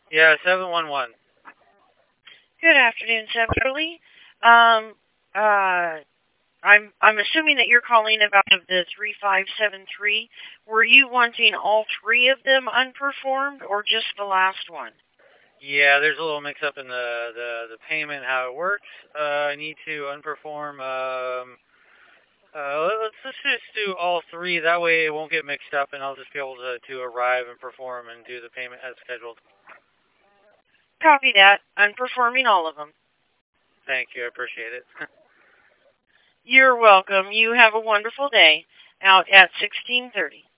Yeah, 711. Good afternoon, Severly. Um, I'm assuming that you're calling about the 3573. Were you wanting all three of them unperformed or just the last one? Yeah, there's a little mix up in the payment, how it works. I need to unperform. Let's just do all three. That way it won't get mixed up, and I'll just be able to arrive and perform and do the payment as scheduled. Copy that. Unperforming all of them. Thank you. I appreciate it. You're welcome. You have a wonderful day out at 1630.